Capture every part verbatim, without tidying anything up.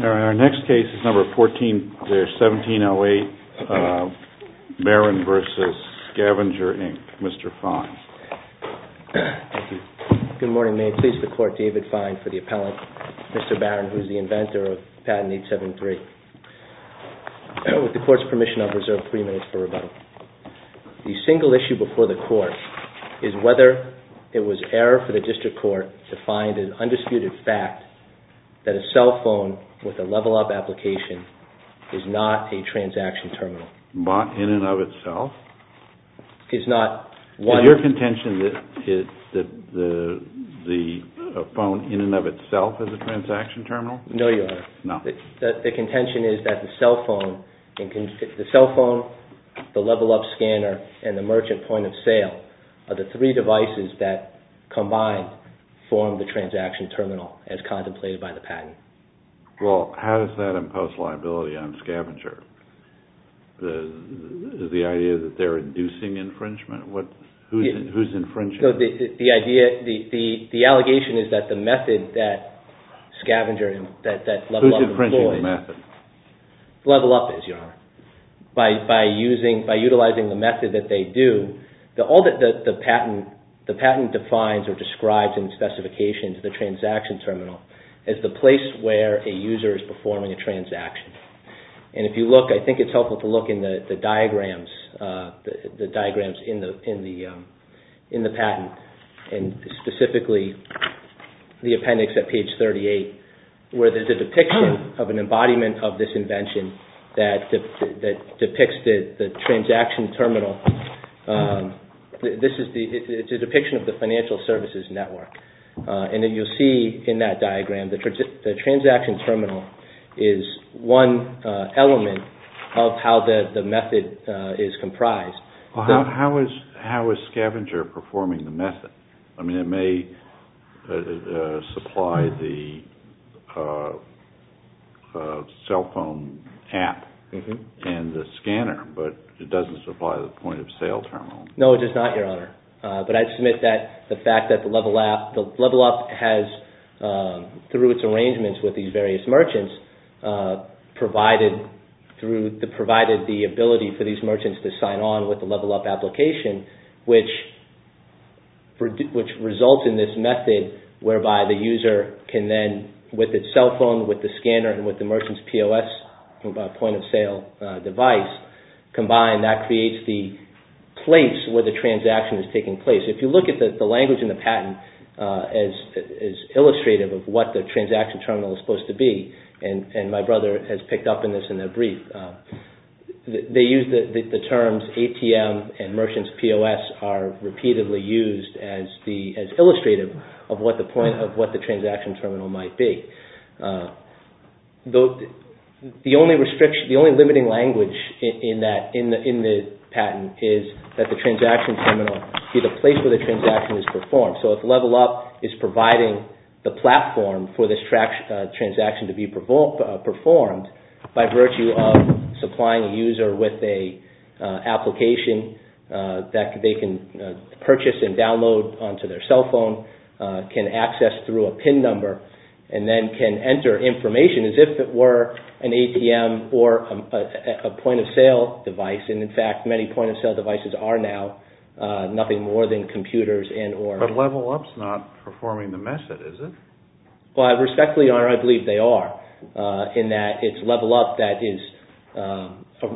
Our next case is number fourteen seventeen oh eight, uh, Barron versus Scavenger, Incorporated. Mister Fine. Thank you. Good morning. May it please the Court, David Fine for the appellant, Mister Barron, who is the inventor of Patent eight seven three. With the Court's permission, I'll reserve three minutes for rebuttal. The single issue before the Court is whether it was error for the District Court to find an undisputed fact that a cell phone with a level up application is not a transaction terminal. But in and of itself? Is not one... Is your contention that, it, that the, the phone in and of itself is a transaction terminal? No, Your Honor. No. The, the, the contention is that the cell phone, the cell phone, the level up scanner, and the merchant point of sale are the three devices that combined form the transaction terminal as contemplated by the patent. Well, how does that impose liability on Scavenger? The, is the idea that they're inducing infringement? What, who's, yeah. in, who's infringing? So the, the, the idea, the, the, the allegation is that the method that Scavenger, that, that Level who's Up infringing employs, the method? Level Up is, Your Honor. By, by using, by utilizing the method that they do, the, all that the, the patent, the patent defines or describes in specifications the transaction terminal as the place where a user is performing a transaction. And if you look, I think it's helpful to look in the, the diagrams, uh, the, the diagrams in the in the um, in the patent, and specifically the appendix at page thirty-eight, where there's a depiction of an embodiment of this invention that de- that depicts the, the transaction terminal. Um, this is the it's a depiction of the financial services network, uh, and then you'll see in that diagram the, tra- the transaction terminal is one uh, element of how the, the method uh, is comprised. Well, how, how is how is Scavenger performing the method? I mean, it may uh, uh, supply the uh, uh, cell phone app mm-hmm. and the scanner, but it doesn't supply the point of sale terminal. No, it does not, Your Honor. Uh, but I'd submit that the fact that the Level Up, the Level Up has, um, through its arrangements with these various merchants, Uh, provided through the provided the ability for these merchants to sign on with the Level Up application, which which results in this method whereby the user can then, with its cell phone, with the scanner, and with the merchant's P O S uh, point of sale uh, device combined, that creates the place where the transaction is taking place. If you look at the, the language in the patent uh, as as illustrative of what the transaction terminal is supposed to be. And, and my brother has picked up in this in their brief. Uh, they use the, the, the terms A T M and merchant's P O S are repeatedly used as the as illustrative of what the point of what the transaction terminal might be. Uh, though the only restriction, the only limiting language in, in that in the in the patent is that the transaction terminal be the place where the transaction is performed. So if Level Up is providing the platform for this tra- uh, transaction to be pervo- uh, performed by virtue of supplying a user with a uh, application uh, that they can uh, purchase and download onto their cell phone, uh, can access through a PIN number, and then can enter information as if it were an A T M or a, a, a point of sale device. And in fact, many point of sale devices are now Uh, nothing more than computers and or... But Level Up's not performing the method, is it? Well, respectfully, Your Honor, I believe they are, uh, in that it's Level Up that is... Um,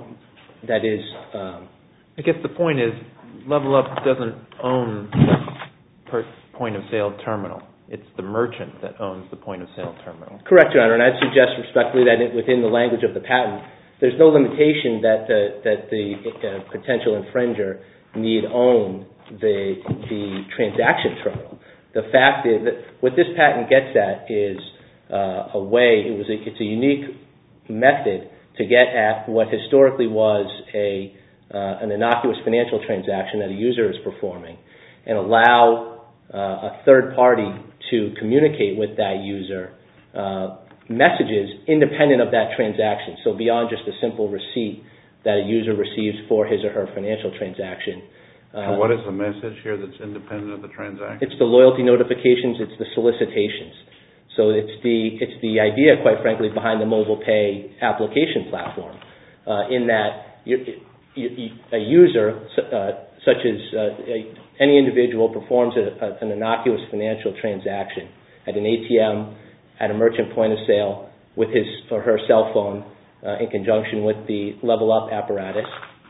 that is... Um, I guess the point is, Level Up doesn't own the per point of sale terminal. It's the merchant that owns the point of sale terminal. Correct, Your Honor, and I'd suggest respectfully that it, within the language of the patent, there's no limitation that the, that the uh, potential infringer need own the the transaction terminal. The fact is that what this patent gets at is uh, a way. It was a, it's a unique method to get at what historically was a uh, an innocuous financial transaction that a user is performing, and allow uh, a third party to communicate with that user uh, messages independent of that transaction. So beyond just a simple receipt that a user receives for his or her financial transaction. Uh, and what is the message here that's independent of the transaction? It's the loyalty notifications, it's the solicitations. So it's the it's the idea, quite frankly, behind the mobile pay application platform, uh, in that you, you, you, a user, uh, such as uh, a, any individual, performs a, a, an innocuous financial transaction at an A T M, at a merchant point of sale, with his or her cell phone, uh, in conjunction with the Level Up apparatus.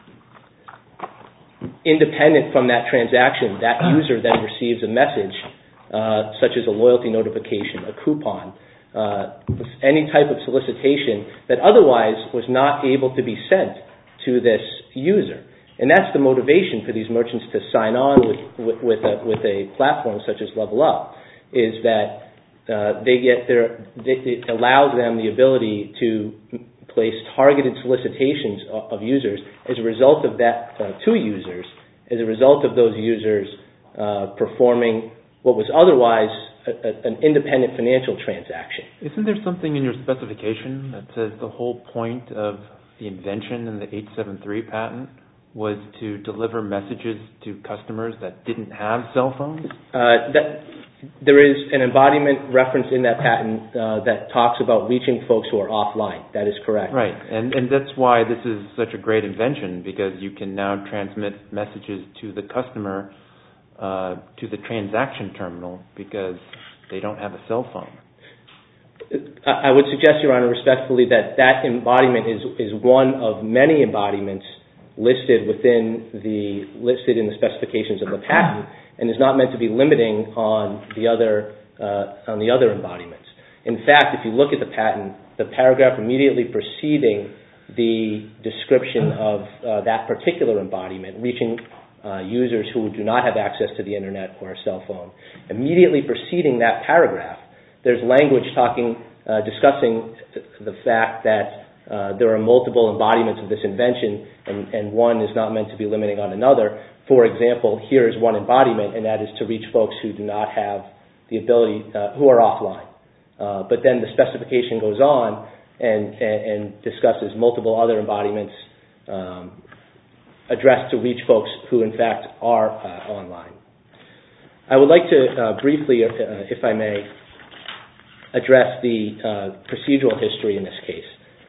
Independent from that transaction, that user then receives a message, uh, such as a loyalty notification, a coupon, uh, any type of solicitation that otherwise was not able to be sent to this user. And that's the motivation for these merchants to sign on with, with, with, a, with a platform such as Level Up, is that uh, they get their, it allows them the ability to place targeted solicitations of, of users as a result of that, uh, to users, as a result of those users uh, performing what was otherwise a, a, an independent financial transaction. Isn't there something in your specification that says the whole point of the invention in the eight seven three patent was to deliver messages to customers that didn't have cell phones? Uh, that, there is an embodiment reference in that patent uh, that talks about reaching folks who are offline. That is correct. Right, and, and that's why this is such a great invention, because you can now transmit messages to the customer, uh, to the transaction terminal, because they don't have a cell phone. I would suggest, Your Honor, respectfully, that that embodiment is, is one of many embodiments listed within the listed in the specifications of the patent, and is not meant to be limiting on the other uh, on the other embodiments. In fact, if you look at the patent, the paragraph immediately preceding the description of uh, that particular embodiment, reaching uh, users who do not have access to the internet or a cell phone, immediately preceding that paragraph, there's language talking, uh, discussing the fact that uh, there are multiple embodiments of this invention, and, and one is not meant to be limiting on another. For example, here is one embodiment, and that is to reach folks who do not have the ability, uh, who are offline. Uh, but then the specification goes on and, and, and discusses multiple other embodiments um, addressed to reach folks who, in fact, are uh, online. I would like to uh, briefly, uh, if I may, address the uh, procedural history in this case.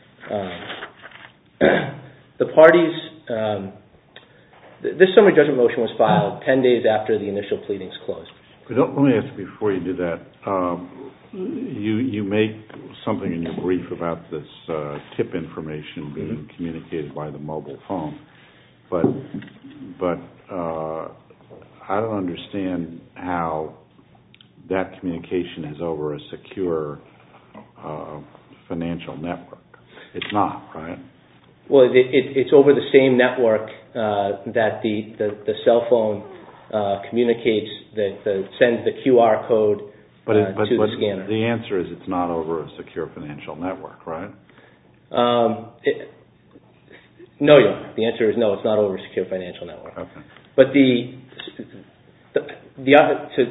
Um, the parties, um, th- this summary judgment motion was filed ten days after the initial pleadings closed. But don't, let me ask you before you do that. Um, you you make something in your brief about this uh, tip information being mm-hmm. communicated by the mobile phone, but but uh, I don't understand how that communication is over a secure uh, financial network. It's not, right? Well, it, it, it's over the same network uh, that the, the, the cell phone uh, communicates, the, the, sends the Q R code but it, uh, but, to but the scanner. The answer is it's not over a secure financial network, right? Um, it, no, yeah. The answer is no, it's not over a secure financial network. Okay. But the the, the, to,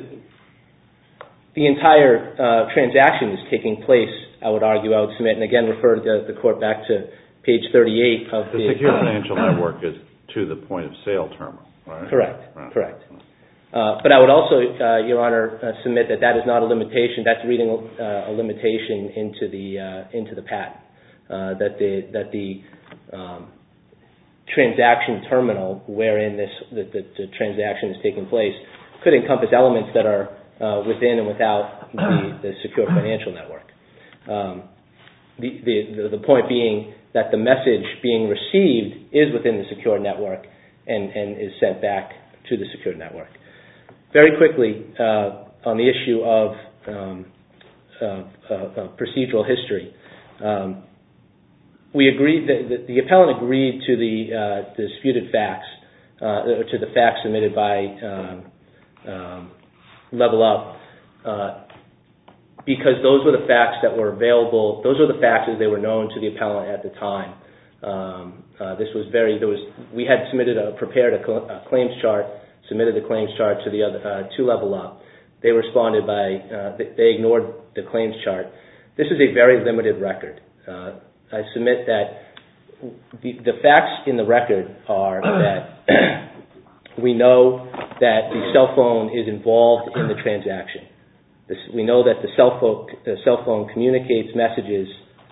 the entire uh, transaction is taking place, I would argue, I would submit, and again refer the, the court back to page thirty-eight of the... The secure financial network is to the point of sale terminal, right? Correct, right. correct. Uh, but I would also, uh, Your Honor, uh, submit that that is not a limitation. That's reading uh, a limitation into the uh, into the patent. Uh, that the that the um, transaction terminal wherein this the, the, the transaction is taking place could encompass elements that are uh, within and without the, the secure financial network. Um, the, the the point being that the message being received is within the secure network and, and is sent back to the secure network. Very quickly, uh, on the issue of um, uh, uh, uh, procedural history, um, we agreed that the, the appellant agreed to the, uh, the disputed facts, uh, to the facts submitted by um, um, Level Up, uh, because those were the facts that were available. Those were the facts as they were known to the appellant at the time. Um, uh, this was very. There was. We had submitted a prepared a, cl- a claims chart, submitted the claims chart to the other uh, to Level Up. They responded by. Uh, they, they ignored the claims chart. This is a very limited record. Uh, I submit that the, the facts in the record are that we know that the cell phone is involved in the transaction. This, we know that the cell phone, the cell phone communicates messages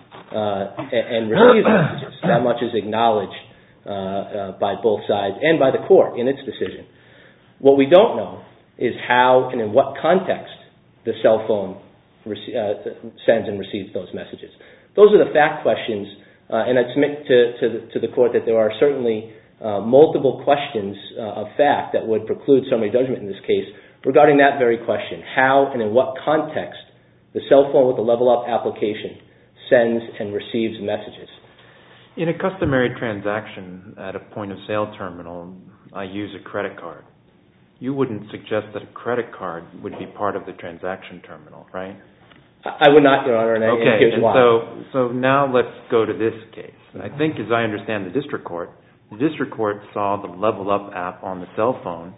uh, and, and receives messages. That much is acknowledged uh, uh, by both sides and by the court in its decision. What we don't know is how and in what context the cell phone rec- uh, sends and receives those messages. Those are the fact questions, uh, and I'd submit to, to, the, to the court that there are certainly uh, multiple questions uh, of fact that would preclude summary judgment in this case regarding that very question, how and in what context the cell phone with the Level Up application sends and receives messages. In a customary transaction at a point-of-sale terminal, I use a credit card. You wouldn't suggest that a credit card would be part of the transaction terminal, right? I would not, Your Honor, and, okay, and here's and why. So, so now let's go to this case. And I think, as I understand the district court, the district court saw the Level Up app on the cell phone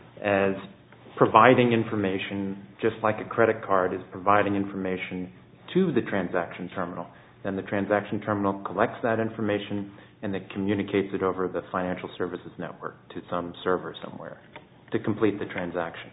as providing information, just like a credit card is providing information to the transaction terminal. Then the transaction terminal collects that information and then communicates it over the financial services network to some server somewhere to complete the transaction.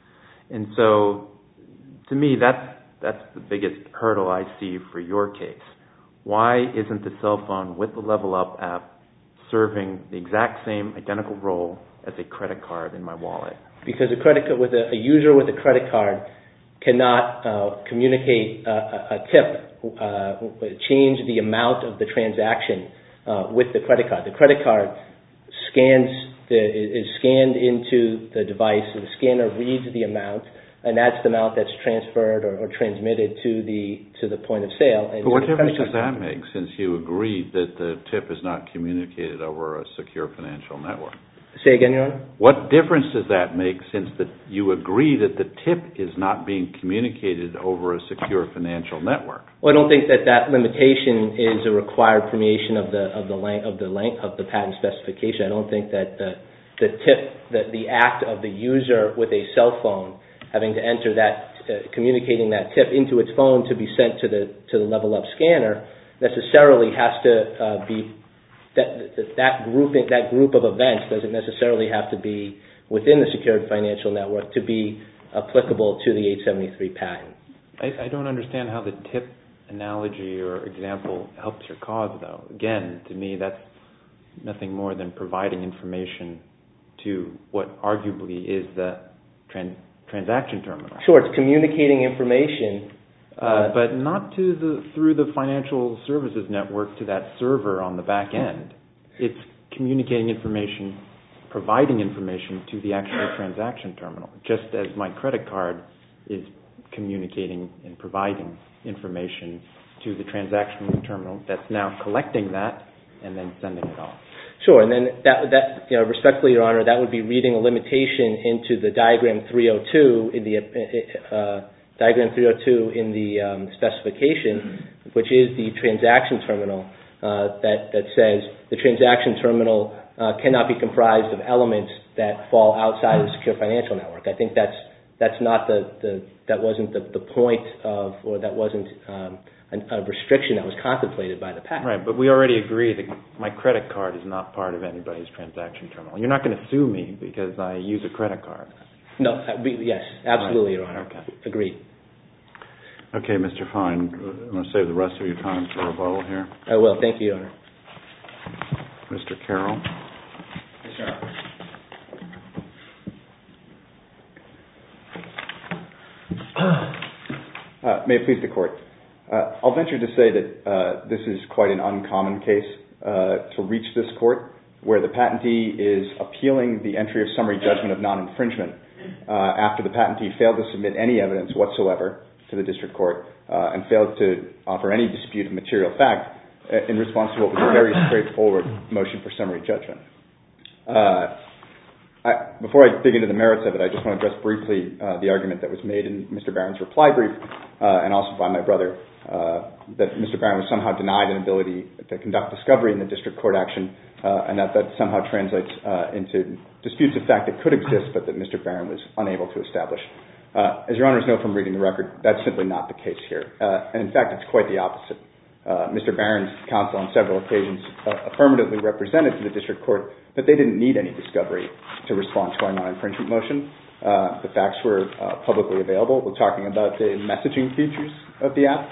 And so, to me, that's, that's the biggest hurdle I see for your case. Why isn't the cell phone with the Level Up app serving the exact same identical role as a credit card in my wallet? Because a credit card with a, a user with a credit card cannot uh, communicate a, a, a tip, uh, change the amount of the transaction uh, with the credit card. The credit card scans the, is scanned into the device, and the scanner reads the amount, and that's the amount that's transferred or, or transmitted to the to the point of sale. And but what difference does that make, since you agreed that the tip is not communicated over a secure financial network? Say again, Your Honor? What difference does that make, since that you agree that the tip is not being communicated over a secure financial network? Well, I don't think that that limitation is a required permeation of the of the length of the length of the patent specification. I don't think that the the tip, that the act of the user with a cell phone having to enter that, uh, communicating that tip into its phone to be sent to the to the Level Up scanner necessarily has to uh, be. That, that that group that group of events doesn't necessarily have to be within the secured financial network to be applicable to the eight seventy-three patent. I, I don't understand how the tip analogy or example helps your cause, though. Again, to me, that's nothing more than providing information to what arguably is the trans, transaction terminal. Sure, it's communicating information. Uh, but not to the through the financial services network to that server on the back end. It's communicating information, providing information to the actual transaction terminal, just as my credit card is communicating and providing information to the transaction terminal that's now collecting that and then sending it off. Sure, and then that, that you know, respectfully, Your Honor, that would be reading a limitation into the diagram three oh two in the uh, Diagram three oh two in the um, specification, which is the transaction terminal, uh, that, that says the transaction terminal uh, cannot be comprised of elements that fall outside of the secure financial network. I think that's that's not the, the that wasn't the, the point of, or that wasn't um, an, a restriction that was contemplated by the patent. Right, but we already agree that my credit card is not part of anybody's transaction terminal. You're not going to sue me because I use a credit card. No, yes, absolutely, right. Your Honor. Okay. Agreed. Okay, Mister Fine, I'm going to save the rest of your time for rebuttal here. I will. Thank you, Your Honor. Mister Carroll. Yes, Your Honor. Uh, may it please the Court. Uh, I'll venture to say that uh, this is quite an uncommon case uh, to reach this Court, where the patentee is appealing the entry of summary judgment of non-infringement uh, after the patentee failed to submit any evidence whatsoever to the district court uh, and failed to offer any dispute of material fact uh, in response to what was a very straightforward motion for summary judgment. Uh, I, before I dig into the merits of it, I just want to address briefly uh, the argument that was made in Mister Barron's reply brief uh, and also by my brother uh, that Mister Barron was somehow denied an ability to conduct discovery in the district court action uh, and that that somehow translates uh, into disputes of fact that could exist but that Mister Barron was unable to establish. Uh, as Your Honors know from reading the record, that's simply not the case here. Uh, and in fact, it's quite the opposite. Uh, Mister Barron's counsel on several occasions uh, affirmatively represented to the district court that they didn't need any discovery to respond to our non-infringement motion, Uh, the facts were uh, publicly available. We're talking about the messaging features of the app.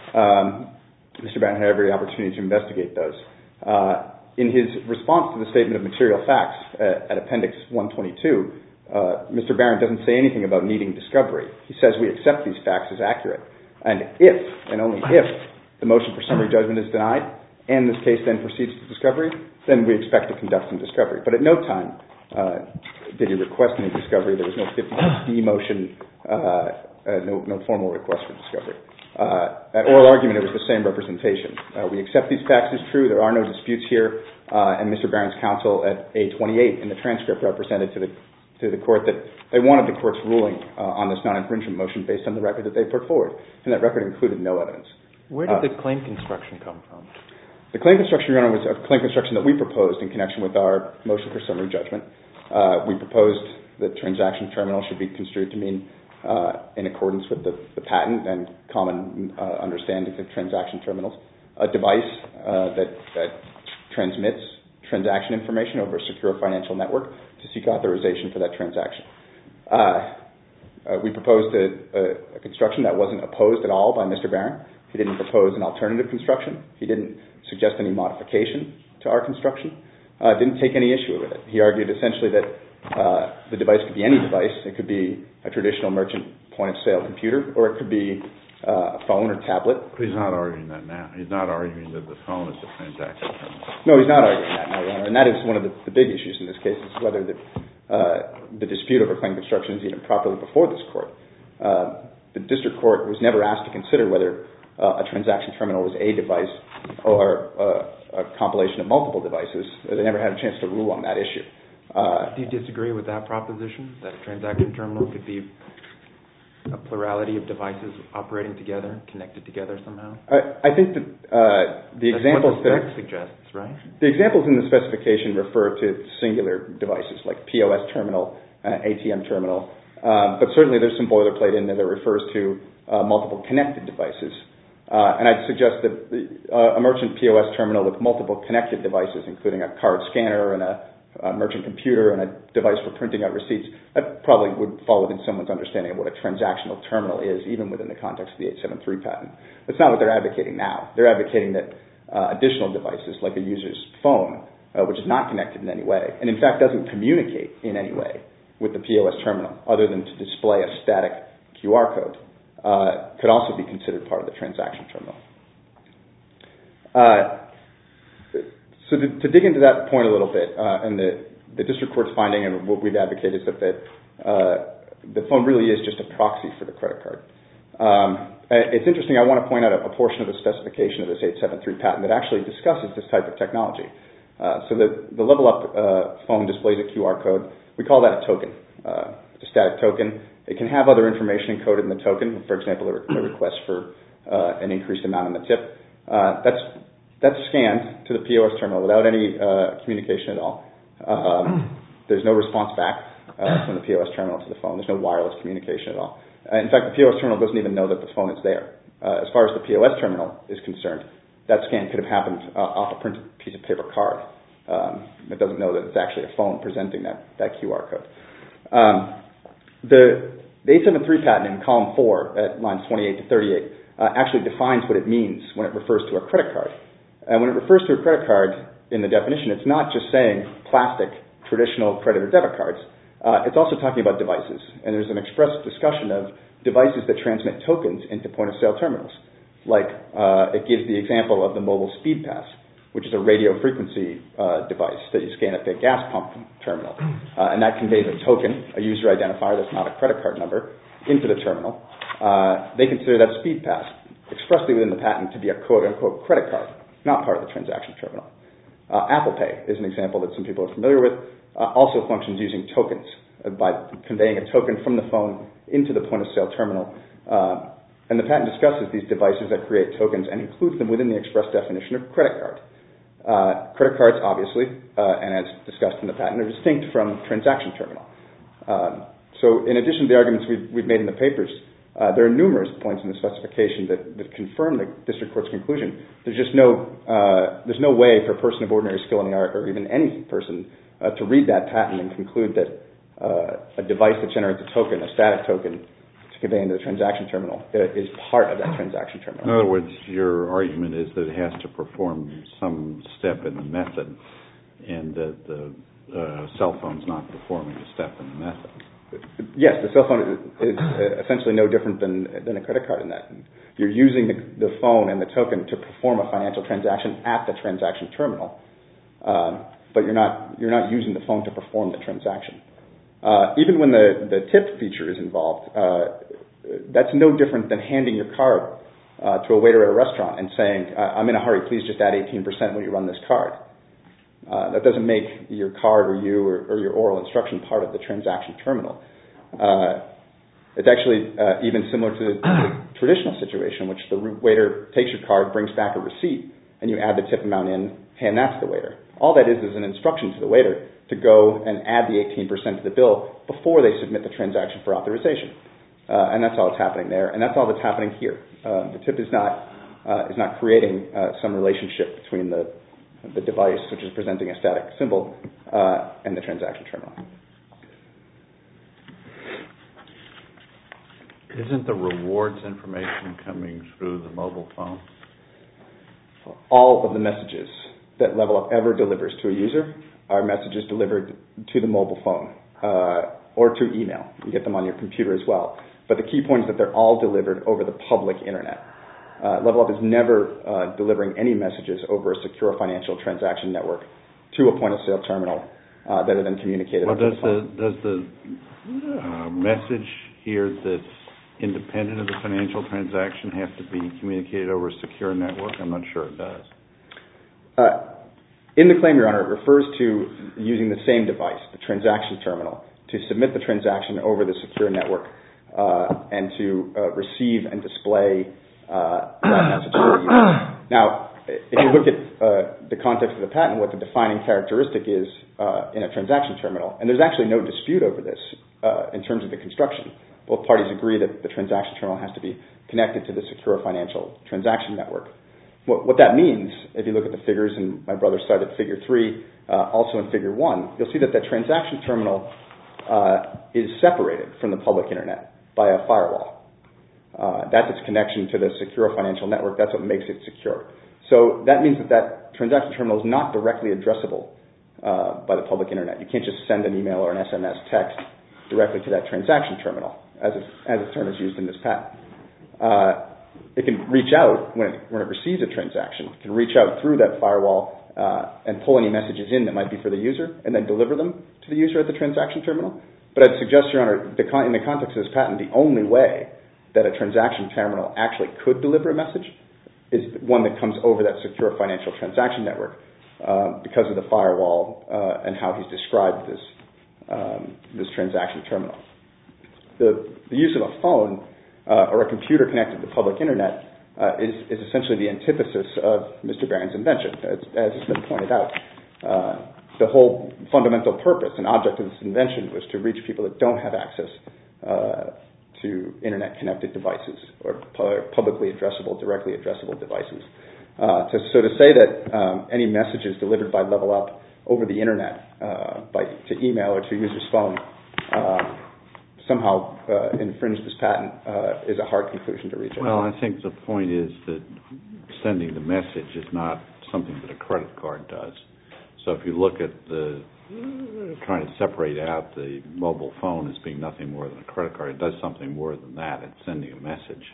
Um, Mister Barron had every opportunity to investigate those. Uh, in his response to the statement of material facts at, at Appendix one twenty-two, uh, Mister Barron doesn't say anything about needing discovery. He says we accept these facts as accurate. And if, and only if, the motion for summary judgment is denied, and this case then proceeds to discovery, then we expect to conduct some discovery. But at no time uh, did he request any discovery. There was no fifty-six D motion, uh, uh, no, no formal request for discovery. Uh, at oral argument, it was the same representation. Uh, we accept these facts as true. There are no disputes here. Uh, and Mister Barron's counsel at A twenty-eight in the transcript represented to the to the court that they wanted the court's ruling uh, on this non-infringement motion based on the record that they put forward. And that record included no evidence. Where did Uh, the claim construction come from? The claim construction, Your Honor, was a claim construction that we proposed in connection with our motion for summary judgment. Uh, we proposed that transaction terminal should be construed to mean uh, in accordance with the, the patent and common uh, understandings of transaction terminals, a device uh, that, that transmits transaction information over a secure financial network to seek authorization for that transaction. Uh, uh, we proposed a, a, a construction that wasn't opposed at all by Mister Barron. He didn't propose an alternative construction. He didn't suggest any modification to our construction. Uh, didn't take any issue with it. He argued essentially that uh, the device could be any device. It could be a traditional merchant point-of-sale computer, or it could be uh, a phone or tablet. But he's not arguing that now. He's not arguing that the phone is a transaction terminal. No, he's not arguing that now, Your Honor. And that is one of the, the big issues in this case, is whether the, uh, the dispute over claim construction is even properly before this court. Uh, the district court was never asked to consider whether uh, a transaction terminal was a device or uh, a compilation of multiple devices. They never had a chance to rule on that issue. Uh, Do you disagree with that proposition, that a transaction terminal could be a plurality of devices operating together, connected together somehow? I, I think that uh, the That's examples what the that spec suggests, right? the examples in the specification refer to singular devices like P O S terminal, uh, A T M terminal, um, but certainly there's some boilerplate in there that refers to uh, multiple connected devices. Uh, and I'd suggest that the, uh, a merchant P O S terminal with multiple connected devices, including a card scanner and a, a merchant computer and a device for printing out receipts, that probably would fall within someone's understanding of what a transactional terminal is, even within the context of the eight seventy-three patent. That's not what they're advocating now. They're advocating that uh, additional devices, like a user's phone, uh, which is not connected in any way, and in fact doesn't communicate in any way with the P O S terminal, other than to display a static Q R code, uh, could also be considered part of the transaction terminal. Uh, So to, to dig into that point a little bit, uh, and the, the district court's finding and what we've advocated is that the, uh, the phone really is just a proxy for the credit card. Um, it's interesting, I want to point out a, a portion of the specification of this eight seventy-three patent that actually discusses this type of technology. Uh, so the, the Level Up uh, phone displays a Q R code. We call that a token. Uh, it's a static token. It can have other information encoded in the token, for example, a, a request for uh, an increased amount in the tip. Uh, that's That's scanned to the P O S terminal without any uh, communication at all. Um, there's no response back uh, from the P O S terminal to the phone. There's no wireless communication at all. Uh, in fact, the P O S terminal doesn't even know that the phone is there. Uh, as far as the P O S terminal is concerned, that scan could have happened uh, off a printed piece of paper card. Um, it doesn't know that it's actually a phone presenting that, that Q R code. Um, the, the eight seventy-three patent in column four at lines twenty-eight to thirty-eight uh, actually defines what it means when it refers to a credit card. And when it refers to a credit card in the definition, it's not just saying plastic, traditional credit or debit cards. Uh, it's also talking about devices. And there's an express discussion of devices that transmit tokens into point-of-sale terminals. Like uh, it gives the example of the mobile speed pass, which is a radio frequency uh, device that you scan at the gas pump terminal. Uh, and that conveys a token, a user identifier that's not a credit card number, into the terminal. Uh, they consider that speed pass expressly within the patent to be a quote-unquote credit card, not part of the transaction terminal. Uh, Apple Pay is an example that some people are familiar with, uh, also functions using tokens uh, by conveying a token from the phone into the point-of-sale terminal. Uh, and the patent discusses these devices that create tokens and includes them within the express definition of credit card. Uh, credit cards, obviously, uh, and as discussed in the patent, are distinct from transaction terminal. Um, so in addition to the arguments we've, we've made in the papers, Uh, there are numerous points in the specification that, that confirm the district court's conclusion. There's just no uh, there's no way for a person of ordinary skill in the art, or even any person, uh, to read that patent and conclude that uh, a device that generates a token, a static token, to convey into the transaction terminal is part of that transaction terminal. In other words, your argument is that it has to perform some step in the method, and that the uh, cell phone's not performing a step in the method. Yes, the cell phone is essentially no different than than a credit card in that. You're using the, the phone and the token to perform a financial transaction at the transaction terminal, um, but you're not you're not using the phone to perform the transaction. Uh, even when the, the tip feature is involved, uh, that's no different than handing your card uh, to a waiter at a restaurant and saying, I'm in a hurry, please just add eighteen percent when you run this card. Uh, that doesn't make your card or you or, or your oral instruction part of the transaction terminal. Uh, it's actually uh, even similar to the, the traditional situation in which the waiter takes your card, brings back a receipt, and you add the tip amount in, hand that to the waiter. All that is is an instruction to the waiter to go and add the eighteen percent to the bill before they submit the transaction for authorization. Uh, and that's all that's happening there, and that's all that's happening here. Uh, the tip is not uh, is not creating uh, some relationship between the the device, which is presenting a static symbol, uh, and the transaction terminal. Isn't the rewards information coming through the mobile phone? All of the messages that LevelUp ever delivers to a user are messages delivered to the mobile phone uh, or to email. You get them on your computer as well. But the key point is that they're all delivered over the public internet. Uh, LevelUp is never uh, delivering any messages over a secure financial transaction network to a point-of-sale terminal uh, that are then communicated. Well, does the, the does the uh, message here that's independent of the financial transaction have to be communicated over a secure network? I'm not sure it does. Uh, in the claim, Your Honor, it refers to using the same device, the transaction terminal, to submit the transaction over the secure network uh, and to uh, receive and display uh, that message to the user. Now, if you look at uh, the context of the patent, what the defining characteristic is uh, in a transaction terminal, and there's actually no dispute over this uh, in terms of the construction. Both parties agree that the transaction terminal has to be connected to the secure financial transaction network. What, what that means, if you look at the figures, and my brother cited figure three, uh, also in figure one, you'll see that the transaction terminal uh, is separated from the public internet by a firewall. Uh, that's its connection to the secure financial network. That's what makes it secure. So that means that that transaction terminal is not directly addressable uh, by the public internet. You can't just send an email or an S M S text directly to that transaction terminal, as, it, as the term is used in this patent. Uh, it can reach out when it, when it receives a transaction. It can reach out through that firewall uh, and pull any messages in that might be for the user and then deliver them to the user at the transaction terminal. But I'd suggest, Your Honor, the con- in the context of this patent, the only way that a transaction terminal actually could deliver a message is one that comes over that secure financial transaction network uh, because of the firewall uh, and how he's described this um, this transaction terminal. The, the use of a phone uh, or a computer connected to the public internet uh, is, is essentially the antithesis of Mister Barron's invention, as, as has been pointed out. Uh, the whole fundamental purpose and object of this invention was to reach people that don't have access uh, to internet-connected devices or pu- publicly addressable, directly addressable devices. Uh, to, so to say that um, any messages delivered by LevelUp over the internet, uh, by to email or to a user's phone, uh, somehow uh, infringe this patent uh, is a hard conclusion to reach. Well, I think the point is that sending the message is not something that a credit card does. So if you look at the trying to separate out the mobile phone as being nothing more than a credit card, it does something more than that. It's sending a message.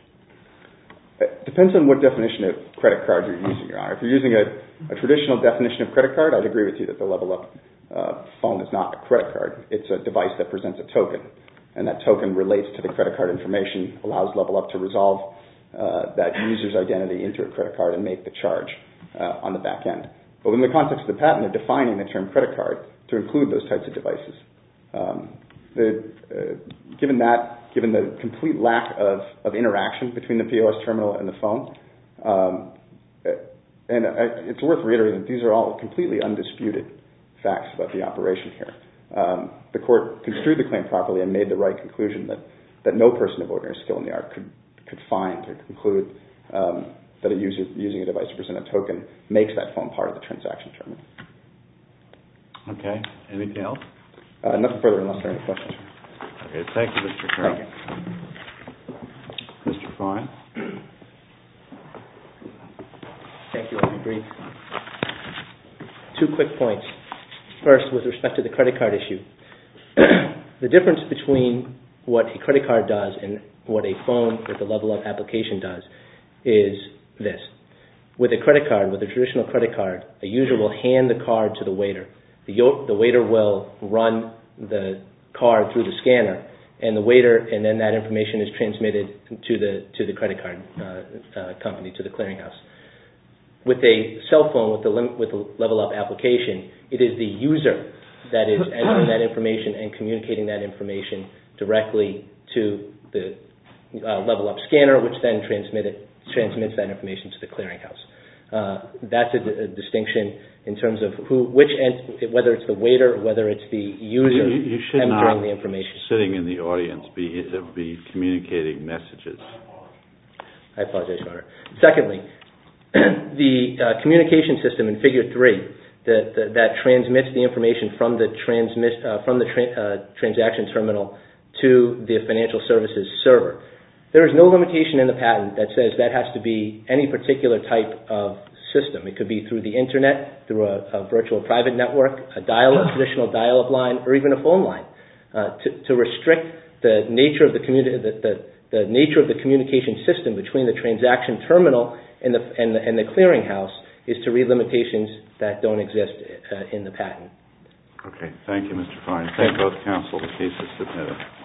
It depends on what definition of credit card you're using, Your Honor. If you're using a, a traditional definition of credit card, I'd agree with you that the LevelUp uh, phone is not a credit card. It's a device that presents a token, and that token relates to the credit card information, allows LevelUp to resolve uh, that user's identity into a credit card and make the charge uh, on the back end. But in the context of the patent, they're defining the term credit card to include those types of devices. Um, the, uh, given that, given the complete lack of, of interaction between the P O S terminal and the phone, um, and uh, it's worth reiterating that these are all completely undisputed facts about the operation here. Um, the court construed the claim properly and made the right conclusion that, that no person of ordinary skill in the art could, could find or conclude um, that a user using a device to present a token makes that phone part of the transaction terminal. Okay. Anything else? Uh, nothing further unless there are any questions. Okay, thank you, Mister Carroll. Thank you. Mister Fine? Thank you. I'll be brief. Two quick points. First, with respect to the credit card issue, the difference between what a credit card does and what a phone with a level up application does is this. With a credit card, with a traditional credit card, a user will hand the card to the waiter. The, the waiter will run the card through the scanner, and the waiter, and then that information is transmitted to the to the credit card uh, uh, company, to the clearinghouse. With a cell phone with the lim- with the level up application, it is the user that is entering that information and communicating that information directly to the uh, level up scanner, which then transmit it, transmits that information to the clearinghouse. Uh, that's a, d- a distinction in terms of who, which, ent- whether it's the waiter or whether it's the user you, you should entering not, the information. Sitting in the audience, be be communicating messages. I apologize, Your Honor. Secondly, the uh, communication system in Figure three that, that, that transmits the information from the transmit uh, from the tra- uh, transaction terminal to the financial services server. There is no limitation in the patent that says that has to be any particular type of system. It could be through the internet, through a, a virtual private network, a dial, a traditional dial-up line, or even a phone line. Uh, to, to restrict the nature of the, communi- the, the, the nature of the communication system between the transaction terminal and the and the, and the clearinghouse is to read limitations that don't exist uh, in the patent. Okay, thank you, Mister Fine. Thank both counsel. The case is submitted.